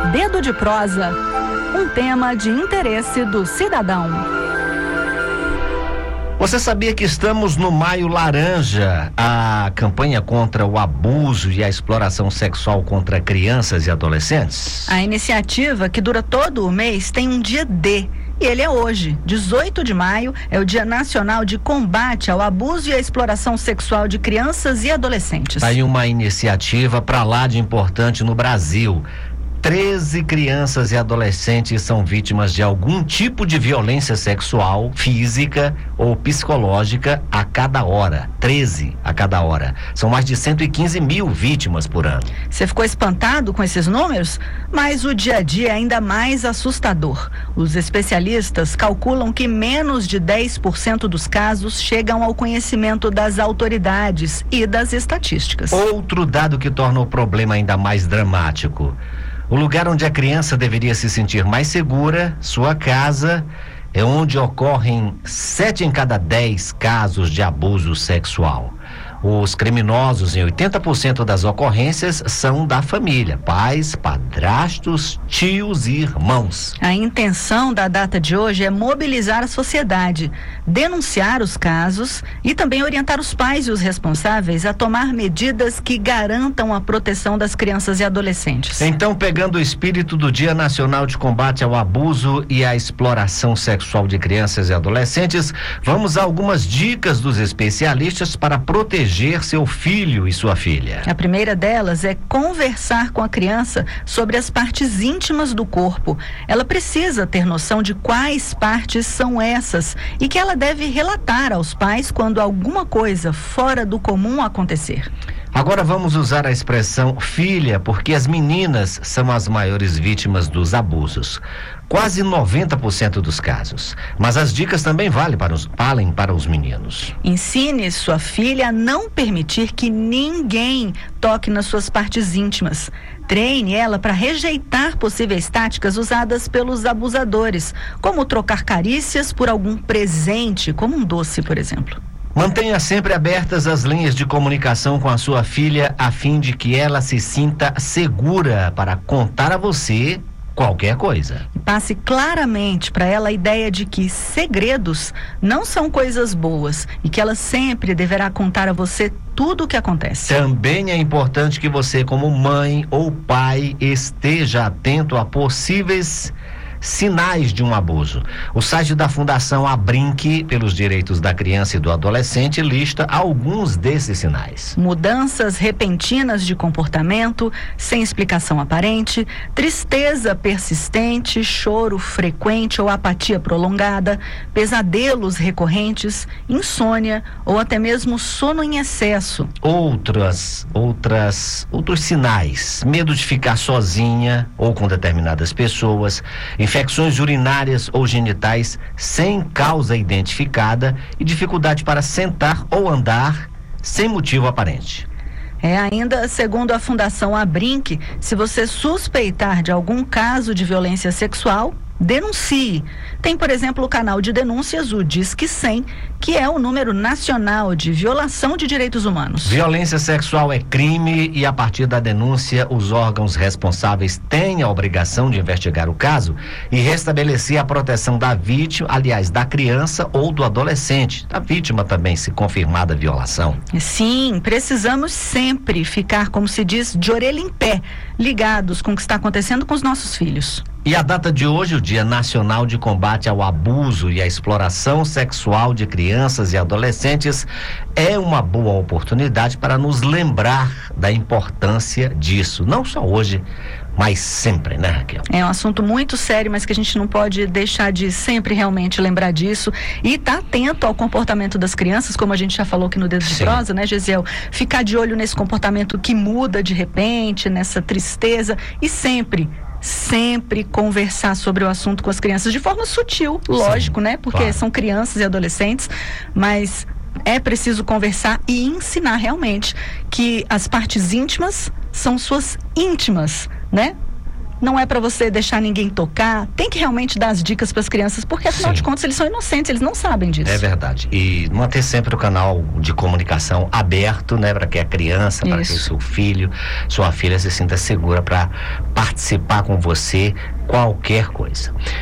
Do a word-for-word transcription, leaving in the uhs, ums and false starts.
Dedo de Prosa, um tema de interesse do cidadão. Você sabia que estamos no Maio Laranja, a campanha contra o abuso e a exploração sexual contra crianças e adolescentes? A iniciativa, que dura todo o mês, tem um dia D. E ele é hoje, dezoito de maio, é o Dia Nacional de Combate ao Abuso e à Exploração Sexual de Crianças e Adolescentes. Tá aí uma iniciativa pra lá de importante no Brasil. treze crianças e adolescentes são vítimas de algum tipo de violência sexual, física ou psicológica a cada hora. treze a cada hora. São mais de cento e quinze mil vítimas por ano. Você ficou espantado com esses números? Mas o dia a dia é ainda mais assustador. Os especialistas calculam que menos de dez por cento dos casos chegam ao conhecimento das autoridades e das estatísticas. Outro dado que torna o problema ainda mais dramático: o lugar onde a criança deveria se sentir mais segura, sua casa, é onde ocorrem sete em cada dez casos de abuso sexual. Os criminosos, em oitenta por cento das ocorrências, são da família: pais, padrastos, tios e irmãos. A intenção da data de hoje é mobilizar a sociedade, denunciar os casos e também orientar os pais e os responsáveis a tomar medidas que garantam a proteção das crianças e adolescentes. Então, pegando o espírito do Dia Nacional de Combate ao Abuso e à Exploração Sexual de Crianças e Adolescentes, vamos a algumas dicas dos especialistas para proteger seu filho e sua filha. A primeira delas é conversar com a criança sobre as partes íntimas do corpo. Ela precisa ter noção de quais partes são essas e que ela deve relatar aos pais quando alguma coisa fora do comum acontecer. Agora vamos usar a expressão filha, porque as meninas são as maiores vítimas dos abusos. Quase noventa por cento dos casos. Mas as dicas também valem para os, valem para os meninos. Ensine sua filha a não permitir que ninguém toque nas suas partes íntimas. Treine ela para rejeitar possíveis táticas usadas pelos abusadores, como trocar carícias por algum presente, como um doce, por exemplo. Mantenha sempre abertas as linhas de comunicação com a sua filha, a fim de que ela se sinta segura para contar a você qualquer coisa. Passe claramente para ela a ideia de que segredos não são coisas boas e que ela sempre deverá contar a você tudo o que acontece. Também é importante que você, como mãe ou pai, esteja atento a possíveis sinais de um abuso. O site da Fundação Abrinq pelos Direitos da Criança e do Adolescente lista alguns desses sinais. Mudanças repentinas de comportamento, sem explicação aparente, tristeza persistente, choro frequente ou apatia prolongada, pesadelos recorrentes, insônia ou até mesmo sono em excesso. Outras, outras, outros sinais: medo de ficar sozinha ou com determinadas pessoas, infecções urinárias ou genitais sem causa identificada e dificuldade para sentar ou andar sem motivo aparente. É, ainda segundo a Fundação Abrinq, se você suspeitar de algum caso de violência sexual, denuncie. Tem, por exemplo, o canal de denúncias, o Disque cem, que é o número nacional de violação de direitos humanos. Violência sexual é crime e, a partir da denúncia, os órgãos responsáveis têm a obrigação de investigar o caso e restabelecer a proteção da vítima, aliás, da criança ou do adolescente, da vítima também, se confirmada a violação. Sim, precisamos sempre ficar, como se diz, de orelha em pé, ligados com o que está acontecendo com os nossos filhos. E a data de hoje, o Dia Nacional de Combate ao Abuso e à Exploração Sexual de Crianças e Adolescentes, é uma boa oportunidade para nos lembrar da importância disso, não só hoje, mas sempre, né, Raquel? É um assunto muito sério, mas que a gente não pode deixar de sempre realmente lembrar disso e estar atento ao comportamento das crianças, como a gente já falou aqui no Dedo de Prosa, né, Gesiel? Ficar de olho nesse comportamento que muda de repente, nessa tristeza, e sempre sempre conversar sobre o assunto com as crianças de forma sutil, lógico, Sim, né? Porque claro, são crianças e adolescentes, mas é preciso conversar e ensinar realmente que as partes íntimas são suas íntimas, né? não é para você deixar ninguém tocar. Tem que realmente dar as dicas para as crianças, porque afinal Sim. de contas eles são inocentes, eles não sabem disso. É verdade. E manter sempre o canal de comunicação aberto, né, para que a criança, para que o seu filho, sua filha se sinta segura para participar com você qualquer coisa.